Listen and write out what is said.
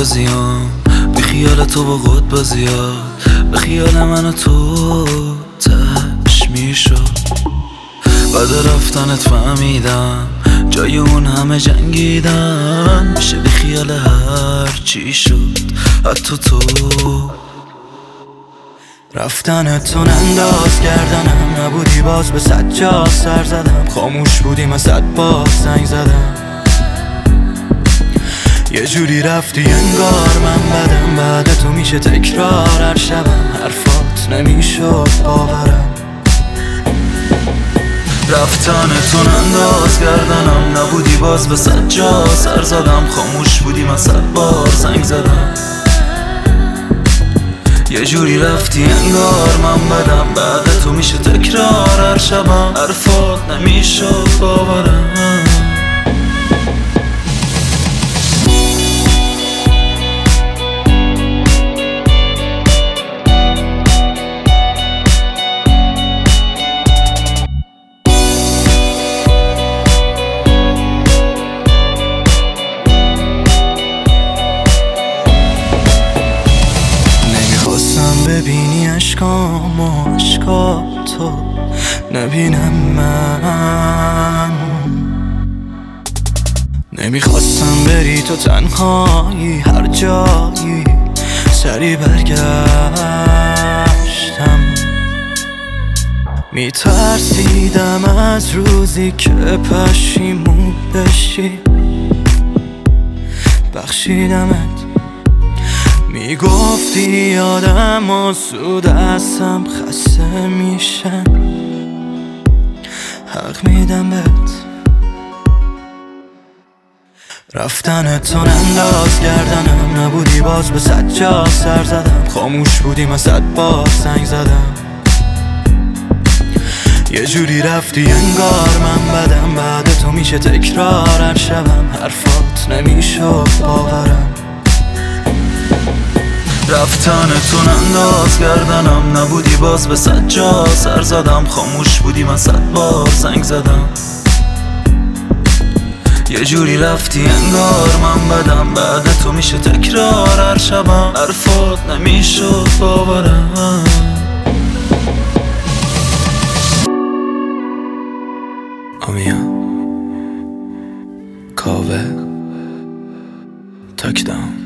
بازیام، بی خیال تو با خود بازیات، به خیال من و تو تش میشد. بعد رفتنت فهمیدم جای اون همه جنگیدن میشه بی خیال هر چی شد، حتی تو. رفتنت تو انداز کردنم، نبودی باز به 100 جا سر زدم، خاموش بودی من 100 بار زنگ زدم. یه جوری رفتی انگار من بدم، بعد تو میشه تکرار هر شبم، حرفات نمیشد باورم. رفتنت انداز کردنم، نبودی باز به 100 جا سر زدم، خاموش بودی من 100 بار زنگ زدم. یه جوری رفتی انگار من بدم، بعد تو میشه تکرار هر شبم، حرفات نمیشد باورم. ببینی عشقام و عشقاتو نبینم من، نمیخواستم بری تو تنهایی هر جایی، سری برگشتم. میترسیدم از روزی که پشیمون بشی، بخشیدمت. میگفتی آدم آسود هستم، خسته میشن، حق میدم بهت. رفتنت تو انداز کردنم، نبودی باز به 100 جا سر زدم، خاموش بودی من 100 بار زنگ زدم. یه جوری رفتی انگار من بدم، بعد تو میشه تکرار هر شبم، حرفات نمیشد باورم. رفتنت انداز کردنم، نبودی باز به 100 جا سر زدم، خاموش بودی من 100 بار زنگ زدم. یه جوری رفتی انگار من بدم، بعد تو میشه تکرار هر شبم، حرفات نمیشد باورم. آمیا کاوه تاکداون.